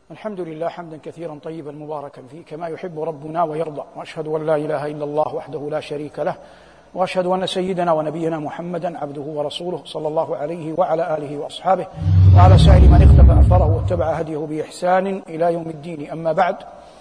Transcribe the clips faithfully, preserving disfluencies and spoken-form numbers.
الحمد لله حمدا كثيرا طيبا مباركا فيه كما يحب ربنا ويرضى، وأشهد أن لا إله إلا الله وحده لا شريك له، وأشهد أن سيدنا ونبينا محمدا عبده ورسوله صلى الله عليه وعلى آله وأصحابه وعلى سائر من اقتفى أثره واتبع هديه بإحسان إلى يوم الدين. أما بعد،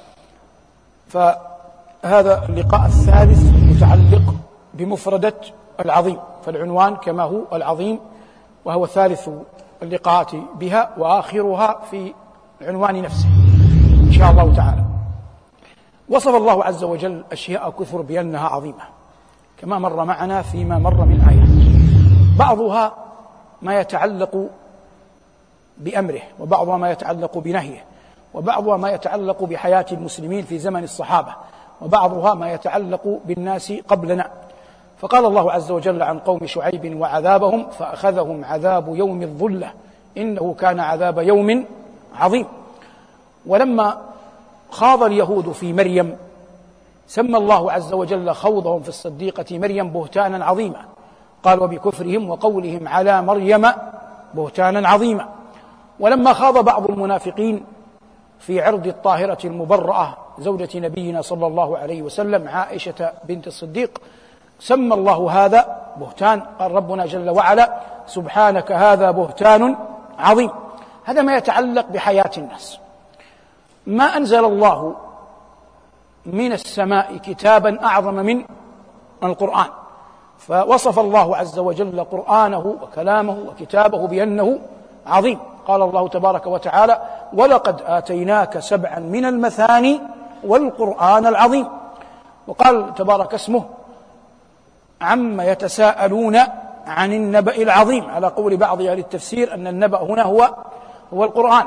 فهذا اللقاء الثالث متعلق بمفردة العظيم، فالعنوان كما هو العظيم، وهو ثالث اللقاءات بها وآخرها في العنوان نفسه إن شاء الله تعالى. وصف الله عز وجل أشياء كثر بأنها عظيمة كما مر معنا فيما مر من آيات، بعضها ما يتعلق بأمره، وبعضها ما يتعلق بنهيه، وبعضها ما يتعلق بحياة المسلمين في زمن الصحابة، وبعضها ما يتعلق بالناس قبلنا. فقال الله عز وجل عن قوم شعيب وعذابهم: فأخذهم عذاب يوم الظلة إنه كان عذاب يوم عظيم. ولما خاض اليهود في مريم سمى الله عز وجل خوضهم في الصديقة مريم بهتانا عظيما، قال: وبكفرهم وقولهم على مريم بهتانا عظيما. ولما خاض بعض المنافقين في عرض الطاهرة المبرأة زوجة نبينا صلى الله عليه وسلم عائشة بنت الصديق سمى الله هذا بهتان، قال ربنا جل وعلا: سبحانك هذا بهتان عظيم. هذا ما يتعلق بحياة الناس. ما أنزل الله من السماء كتابا أعظم من القرآن، فوصف الله عز وجل قرآنه وكلامه وكتابه بأنه عظيم. قال الله تبارك وتعالى: ولقد آتيناك سبعا من المثاني والقرآن العظيم. وقال تبارك اسمه: عما يتساءلون عن النبأ العظيم، على قول بعض أهل التفسير أن النبأ هنا هو هو القرآن.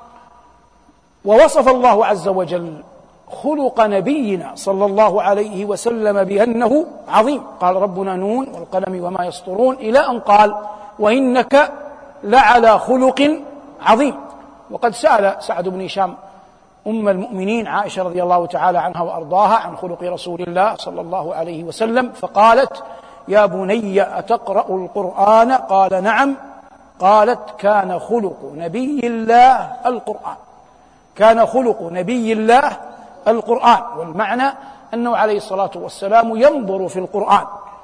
ووصف الله عز وجل خلق نبينا صلى الله عليه وسلم بأنه عظيم، قال ربنا: نون والقلم وما يسطرون، إلى أن قال: وإنك لعلى خلق عظيم. وقد سأل سعد بن هشام أم المؤمنين عائشة رضي الله تعالى عنها وأرضاها عن خلق رسول الله صلى الله عليه وسلم، فقالت: يا بني أتقرأ القرآن؟ قال: نعم. قالت: كان خلق نبي الله القرآن، كان خلق نبي الله القرآن. والمعنى أنه عليه الصلاة والسلام ينظر في القرآن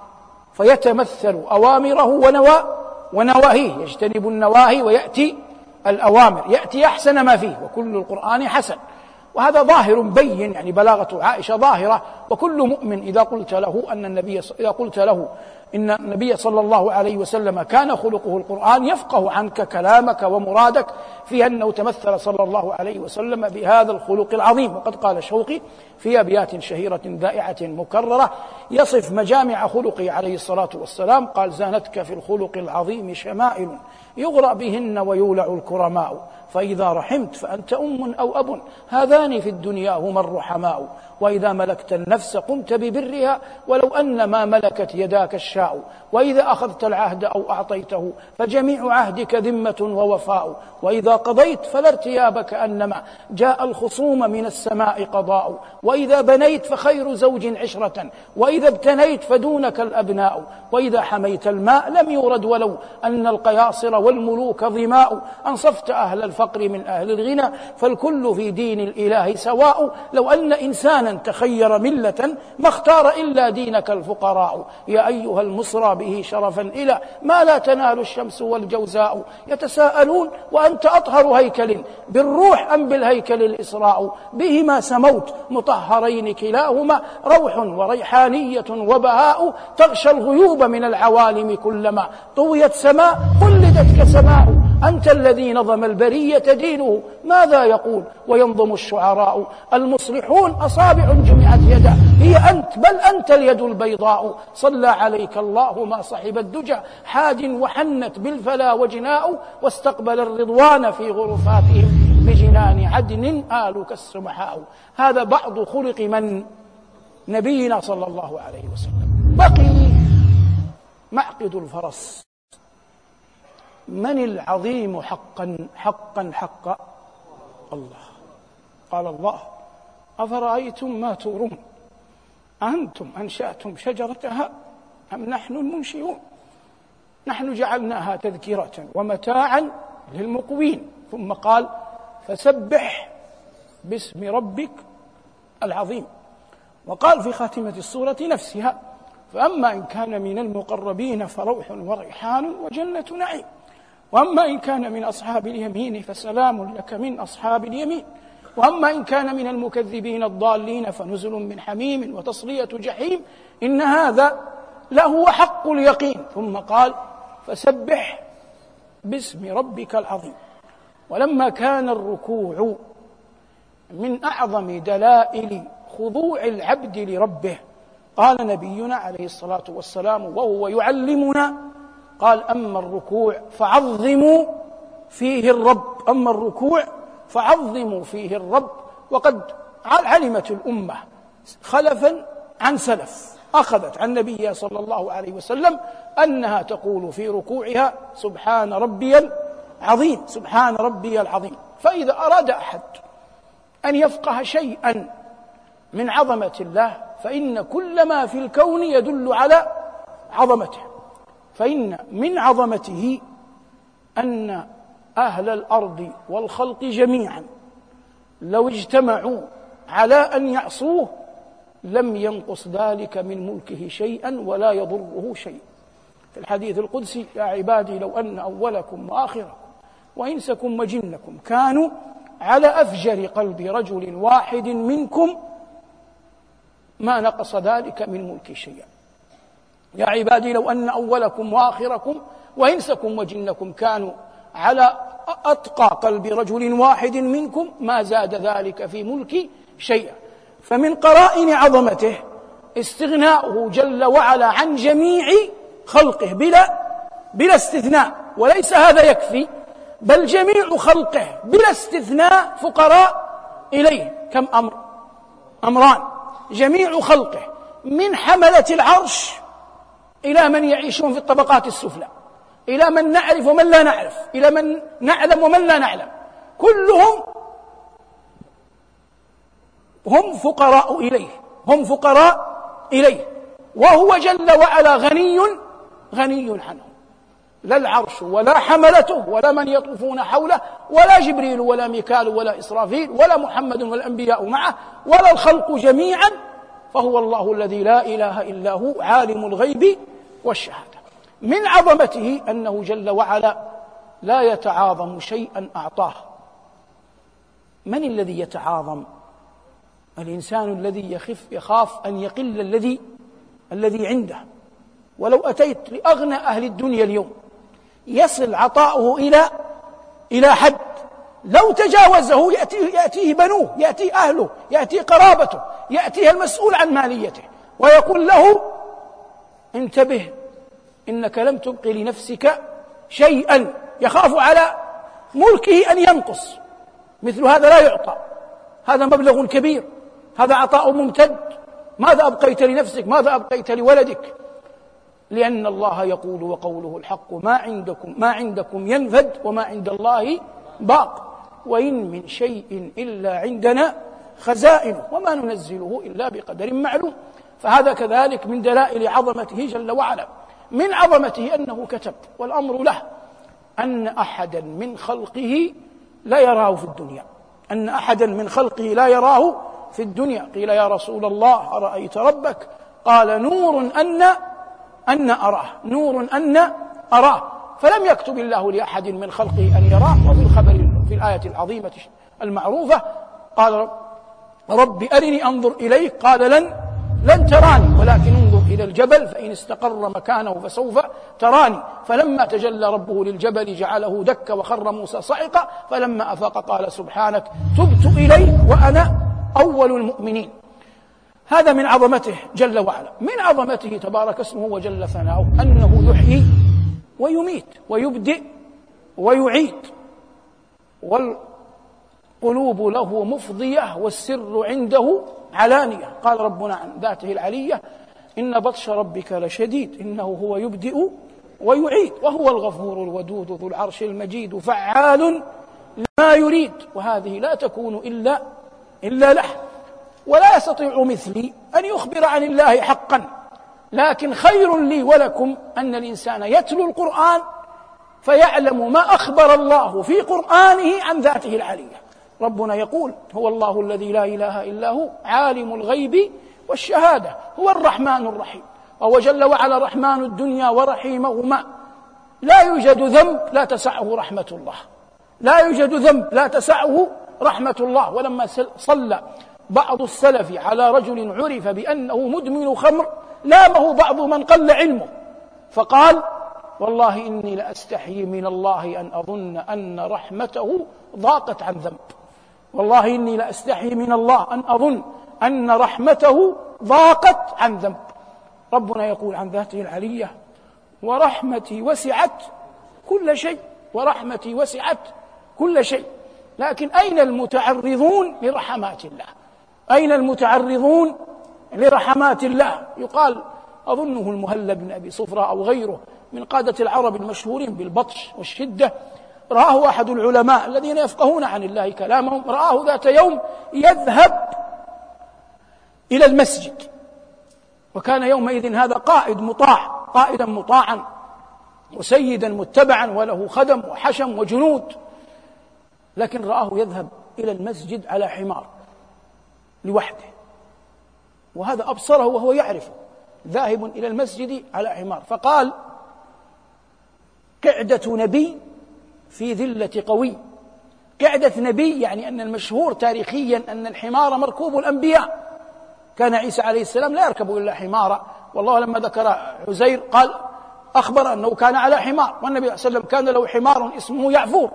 فيتمثل أوامره ونوا ونواهيه، يجتنب النواهي ويأتي الأوامر، يأتي أحسن ما فيه، وكل القرآن حسن. وهذا ظاهر بين، يعني بلاغة عائشة ظاهرة. وكل مؤمن إذا قلت له أن النبي إذا قلت له إن النبي صلى الله عليه وسلم كان خلقه القرآن يفقه عنك كلامك ومرادك في أنه تمثل صلى الله عليه وسلم بهذا الخلق العظيم. وقد قال شوقي في أبيات شهيرة ذائعة مكررة يصف مجامع خلقه عليه الصلاة والسلام، قال: زانتك في الخلق العظيم شمائل يغرى بهن ويولع الكرماء، فإذا رحمت فأنت أم أو أب، هذان في الدنيا هما الرحماء، وإذا ملكت النفس قمت ببرها ولو أن ما ملكت يداك الشاء، وإذا أخذت العهد أو أعطيته فجميع عهدك ذمة ووفاء، وإذا قضيت فلا ارتياب كأنما جاء الخصوم من السماء قضاء، وإذا بنيت فخير زوج عشرة، وإذا ابتنيت فدونك الأبناء، وإذا حميت الماء لم يورد ولو أن القياصر والملوك ظماء، أنصفت أهل الفقر من أهل الغنى فالكل في دين الإله سواء، لو أن إنسانا تخير ملة ما اختار إلا دينك الفقراء، يا أيها المصرى به شرفا إلى ما لا تنال الشمس والجوزاء، يتساءلون وأنت أطهر هيكل بالروح أم بالهيكل الإسراء، بهما سموت مطهرين كلاهما روح وريحانية وبهاء، تغشى الغيوب من العوالم كلما طويت سماء قلدت كسماء، أنت الذي نظم البرية دينه ماذا يقول وينظم الشعراء، المصلحون أصابع جمعت يدا هي أنت بل أنت اليد البيضاء، صلى عليك الله ما صحب الدجى حاد وحنت بالفلا وجناء، واستقبل الرضوان في غرفاتهم بجنان عدن آلك السمحاء. هذا بعض خلق من نبينا صلى الله عليه وسلم. بقي معقد الفرس: من العظيم حقا حقا حقا؟ الله. قال الله: أفرأيتم ما تورون أنتم أنشأتم شجرتها أم نحن المنشئون، نحن جعلناها تذكرة ومتاعا للمقوين. ثم قال: فسبح باسم ربك العظيم. وقال في خاتمة السورة نفسها: فأما إن كان من المقربين فروح وريحان وجنة نعيم، وأما إن كان من أصحاب اليمين فسلام لك من أصحاب اليمين، وأما إن كان من المكذبين الضالين فنزل من حميم وتصلية جحيم، إن هذا لهو حق اليقين. ثم قال: فسبح باسم ربك العظيم. ولما كان الركوع من أعظم دلائل خضوع العبد لربه، قال نبينا عليه الصلاة والسلام وهو يعلمنا، قال: أما الركوع فعظموا فيه الرب، أما الركوع فعظموا فيه الرب. وقد علمت الأمة خلفا عن سلف أخذت عن النبي صلى الله عليه وسلم أنها تقول في ركوعها: سبحان ربي العظيم، سبحان ربي العظيم. فإذا أراد أحد أن يفقه شيئا من عظمة الله فإن كل ما في الكون يدل على عظمته، فإن من عظمته أن أهل الأرض والخلق جميعا لو اجتمعوا على أن يعصوه لم ينقص ذلك من ملكه شيئا ولا يضره شيء. في الحديث القدسي: يا عبادي لو أن أولكم وآخركم وإنسكم وجنكم كانوا على أفجر قلب رجل واحد منكم ما نقص ذلك من ملكي شيئا. يا عبادي لو أن أولكم وآخركم وإنسكم وجنكم كانوا على أتقى قلب رجل واحد منكم ما زاد ذلك في ملكي شيئا. فمن قرائن عظمته استغناؤه جل وعلا عن جميع خلقه بلا بلا استثناء. وليس هذا يكفي، بل جميع خلقه بلا استثناء فقراء إليه. كم أمر؟ أمران. جميع خلقه من حملة العرش إلى من يعيشون في الطبقات السفلى، إلى من نعرف ومن لا نعرف، إلى من نعلم ومن لا نعلم، كلهم هم فقراء إليه، هم فقراء إليه، وهو جل وعلا غني غني عنهم. لا العرش ولا حملته ولا من يطوفون حوله ولا جبريل ولا ميكال ولا إسرافيل ولا محمد والأنبياء معه ولا الخلق جميعا، فهو الله الذي لا إله إلا هو عالم الغيب والشهادة. من عظمته أنه جل وعلا لا يتعاظم شيئا أعطاه. من الذي يتعاظم؟ الإنسان الذي يخف يخاف أن يقل الذي الذي عنده. ولو أتيت لأغنى أهل الدنيا اليوم يصل عطاؤه إلى إلى حد لو تجاوزه يأتيه, يأتيه بنوه، يأتيه أهله، يأتيه قرابته، يأتيه المسؤول عن ماليته ويقول له: انتبه إنك لم تبق لنفسك شيئا. يخاف على ملكه أن ينقص. مثل هذا لا يعطى، هذا مبلغ كبير، هذا عطاء ممتد. ماذا أبقيت لنفسك؟ ماذا أبقيت لولدك؟ لأن الله يقول وقوله الحق: ما عندكم ما عندكم ينفد وما عند الله باق، وإن من شيء إلا عندنا خزائنه وما ننزله إلا بقدر معلوم. فهذا كذلك من دلائل عظمته جل وعلا. من عظمته أنه كتب، والأمر له، أن أحدا من خلقه لا يراه في الدنيا، أن أحدا من خلقه لا يراه في الدنيا. قيل: يا رسول الله أرأيت ربك؟ قال: نور أن أن أراه، نور أن أراه. فلم يكتب الله لأحد من خلقه أن يراه. وفي الخبر في الآية العظيمة المعروفة قال: رب أرني أنظر إليك، قال: لن لن تراني ولكن انظر إلى الجبل فإن استقر مكانه فسوف تراني. فلما تجلى ربه للجبل جعله دكا وخر موسى صعقا، فلما أفاق قال: سبحانك تبت إليك وأنا أول المؤمنين. هذا من عظمته جل وعلا. من عظمته تبارك اسمه وجل ثناؤه أنه يحيي ويميت ويبدئ ويعيد، والقلوب له مفضية والسر عنده علانية. قال ربنا عن ذاته العلية: إن بطش ربك لشديد إنه هو يبدئ ويعيد وهو الغفور الودود ذو العرش المجيد فعال لما يريد. وهذه لا تكون إلا إلا له. ولا يستطيع مثلي أن يخبر عن الله حقا، لكن خير لي ولكم أن الإنسان يتلو القرآن فيعلم ما أخبر الله في قرآنه عن ذاته العلية. ربنا يقول: هو الله الذي لا إله إلا هو عالم الغيب والشهادة هو الرحمن الرحيم. وهو جل وعلا رحمن الدنيا ورحيمهما. لا يوجد ذنب لا تسعه رحمة الله، لا يوجد ذنب لا تسعه رحمة الله. ولما صلى بعض السلف على رجل عرف بأنه مدمن خمر لامه بعض من قل علمه فقال: والله إني لأستحيي من الله أن أظن أن رحمته ضاقت عن ذنب. والله إني لأستحيي من الله أن أظن أن رحمته ضاقت عن ذنب. ربنا يقول عن ذاته العلية: ورحمتي وسعت كل شيء. ورحمتي وسعت كل شيء. لكن أين المتعرضون لرحمات الله؟ أين المتعرضون لرحمات الله؟ يقال، أظنه المهلب بن أبي صفرة أو غيره من قادة العرب المشهورين بالبطش والشدة، رآه أحد العلماء الذين يفقهون عن الله كلامهم، رآه ذات يوم يذهب إلى المسجد، وكان يومئذ هذا قائد مطاع، قائدا مطاعا وسيدا متبعا وله خدم وحشم وجنود، لكن رآه يذهب إلى المسجد على حمار لوحده، وهذا أبصره وهو يعرفه، ذاهب إلى المسجد على حمار. فقال: قعدة نبي في ذلة قوي. قعدة نبي يعني أن المشهور تاريخيا أن الحمار مركوب الأنبياء، كان عيسى عليه السلام لا يركب إلا حمارا، والله لما ذكر عزير قال أخبر أنه كان على حمار، والنبي صلى الله عليه وسلم كان له حمار اسمه يعفور.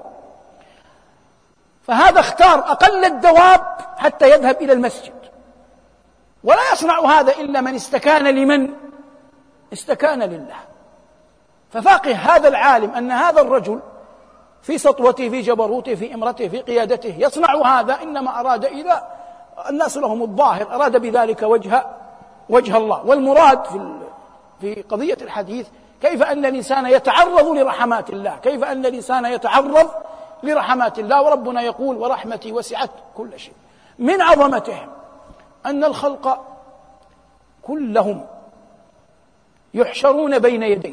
فهذا اختار أقل الدواب حتى يذهب إلى المسجد، ولا يصنع هذا إلا من استكان لمن؟ استكان لله. ففاقه هذا العالم أن هذا الرجل في سطوته في جبروته في إمرته في قيادته يصنع هذا إنما أراد إذا الناس لهم الظاهر، أراد بذلك وجه وجه الله. والمراد في في قضية الحديث كيف أن الإنسان يتعرض لرحمات الله، كيف أن الإنسان يتعرض لرحمات الله. وربنا يقول: ورحمتي وسعت كل شيء. من عظمته أن الخلق كلهم يحشرون بين يديه،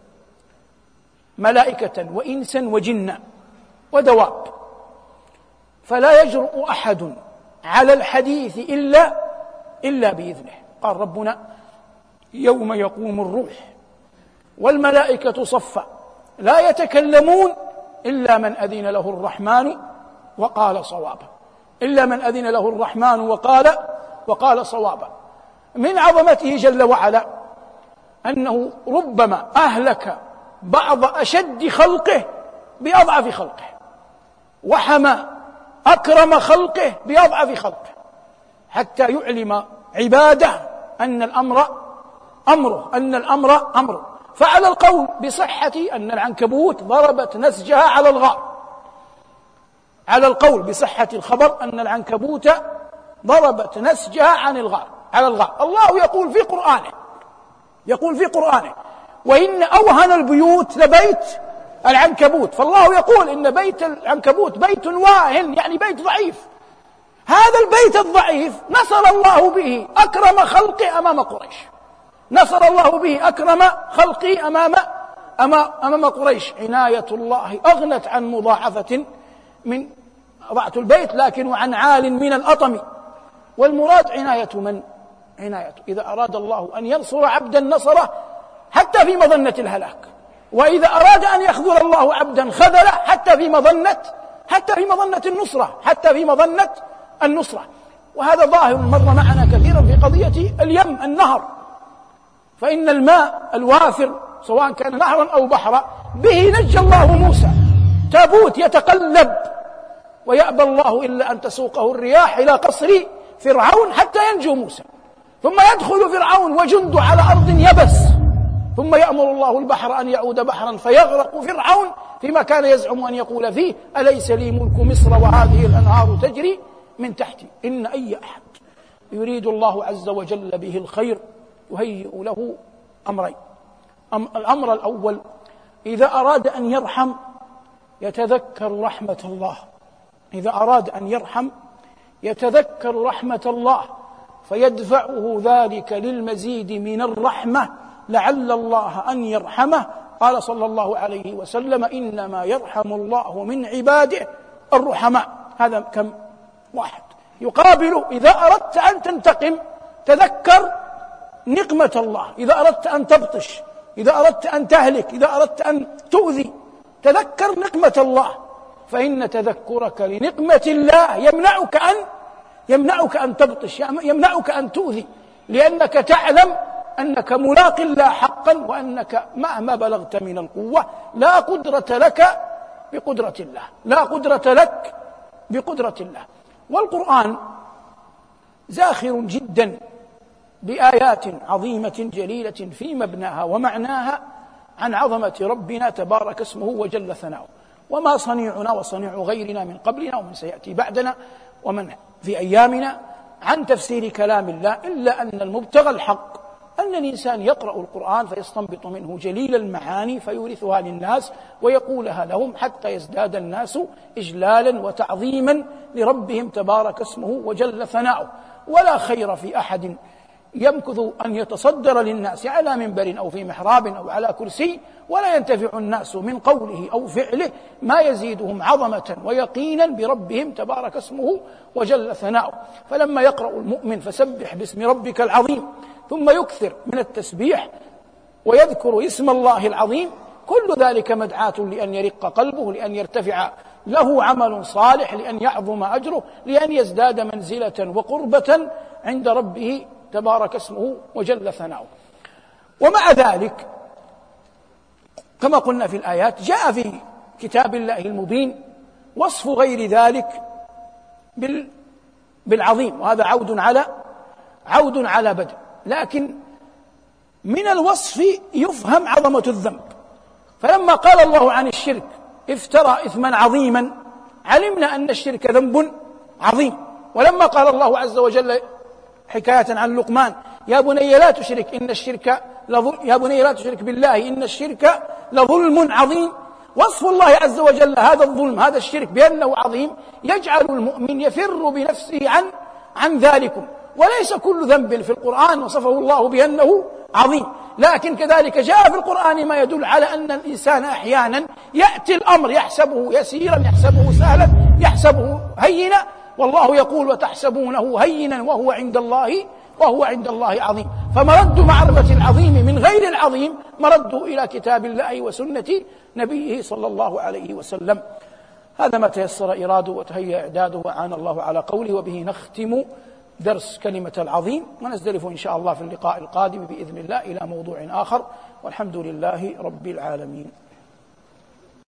ملائكة وإنسا وجنا ودواب، فلا يجرؤ أحد على الحديث إلا إلا بإذنه. قال ربنا: يوم يقوم الروح والملائكة صفا لا يتكلمون إلا من أذن له الرحمن وقال صوابا. إلا من أذن له الرحمن وقال وقال صوابا. من عظمته جل وعلا أنه ربما أهلك بعض أشد خلقه بأضعف خلقه، وحمى أكرم خلقه بأضعف خلقه، حتى يعلم عباده أن الأمر أمره، أن الأمر أمره. فعلى القول بصحة أن العنكبوت ضربت نسجها على الغار، على القول بصحة الخبر أن العنكبوت ضربت نسجها عن الغار على الغار. الله يقول في قرآنه يقول في قرآنه: وإن أوهن البيوت لبيت العنكبوت. فالله يقول إن بيت العنكبوت بيت واهن، يعني بيت ضعيف. هذا البيت الضعيف نصر الله به أكرم خلقه أمام قريش، نصر الله به أكرم خلقه أمام أمام قريش. عناية الله أغنت عن مضاعفة من ضعت البيت، لكن عن عال من الأطم. والمراد عناية من؟ عنايته. إذا أراد الله أن ينصر عبدا نصره حتى في مظنة الهلاك، وإذا أراد أن يخذل الله عبدا خذله حتى في مظنة حتى في مظنة النصرة حتى في مظنة النصرة. وهذا ظاهر مر معنا كثيرا في قضية اليم، النهر. فإن الماء الواثر سواء كان نهرا أو بحرا به نجى الله موسى، تابوت يتقلب ويأبى الله إلا أن تسوقه الرياح إلى قصر فرعون حتى ينجو موسى، ثم يدخل فرعون وجنده على أرض يبس، ثم يأمر الله البحر أن يعود بحرا فيغرق فرعون فيما كان يزعم أن يقول فيه: أليس لي ملك مصر وهذه الأنهار تجري من تحتي. إن أي أحد يريد الله عز وجل به الخير يهيئ له أمرين. الأمر الأول: إذا أراد أن يرحم يتذكر رحمة الله، إذا أراد أن يرحم يتذكر رحمة الله فيدفعه ذلك للمزيد من الرحمة لعل الله أن يرحمه. قال صلى الله عليه وسلم: إنما يرحم الله من عباده الرحماء. هذا كم واحد. يقابله إذا أردت أن تنتقم تذكر نقمة الله، إذا أردت أن تبطش، إذا أردت أن تهلك، إذا أردت أن تؤذي تذكر نقمة الله، فإن تذكرك لنقمة الله يمنعك أن يمنعك أن تبطش، يمنعك أن تؤذي، لأنك تعلم أنك ملاق الله حقا، وأنك مهما بلغت من القوة لا قدرة لك بقدرة الله، لا قدرة لك بقدرة الله. والقرآن زاخر جدا بآيات عظيمة جليلة في مبناها ومعناها عن عظمة ربنا تبارك اسمه وجل ثناؤه، وما صنيعنا وصنيع غيرنا من قبلنا ومن سيأتي بعدنا ومن في أيامنا عن تفسير كلام الله، إلا أن المبتغى الحق أن الإنسان يقرأ القرآن فيستنبط منه جليل المعاني فيورثها للناس ويقولها لهم، حتى يزداد الناس إجلالا وتعظيما لربهم تبارك اسمه وجل ثناؤه. ولا خير في أحد يمكث أن يتصدر للناس على منبر أو في محراب أو على كرسي ولا ينتفع الناس من قوله أو فعله ما يزيدهم عظمة ويقينا بربهم تبارك اسمه وجل ثناؤه. فلما يقرأ المؤمن فسبح باسم ربك العظيم ثم يكثر من التسبيح ويذكر اسم الله العظيم، كل ذلك مدعاة لأن يرق قلبه، لأن يرتفع له عمل صالح، لأن يعظم أجره، لأن يزداد منزلة وقربة عند ربه تبارك اسمه وجل ثناؤه. ومع ذلك كما قلنا في الآيات جاء في كتاب الله المبين وصف غير ذلك بالعظيم، وهذا عود على عود على بدء، لكن من الوصف يفهم عظمة الذنب. فلما قال الله عن الشرك افترى إثما عظيما علمنا أن الشرك ذنب عظيم. ولما قال الله عز وجل حكاية عن لقمان يا بني لا تشرك إن الشرك لظلم يا بني لا تشرك بالله إن الشرك لظلم عظيم، وصف الله عز وجل هذا الظلم هذا الشرك بأنه عظيم يجعل المؤمن يفر بنفسه عن عن ذلكم. وليس كل ذنب في القرآن وصفه الله بأنه عظيم، لكن كذلك جاء في القرآن ما يدل على أن الإنسان أحيانا يأتي الأمر يحسبه يسيرا، يحسبه سهلا، يحسبه هينا، والله يقول وتحسبونه هينا وهو عند الله وهو عند الله عظيم. فمرد معرفة العظيم من غير العظيم مرده إلى كتاب الله وسنة نبيه صلى الله عليه وسلم. هذا ما تيسر إراده وتهيأ إعداده وعان الله على قوله. وبه نختم درس كلمة العظيم، ونزدلف إن شاء الله في اللقاء القادم بإذن الله إلى موضوع آخر، والحمد لله رب العالمين.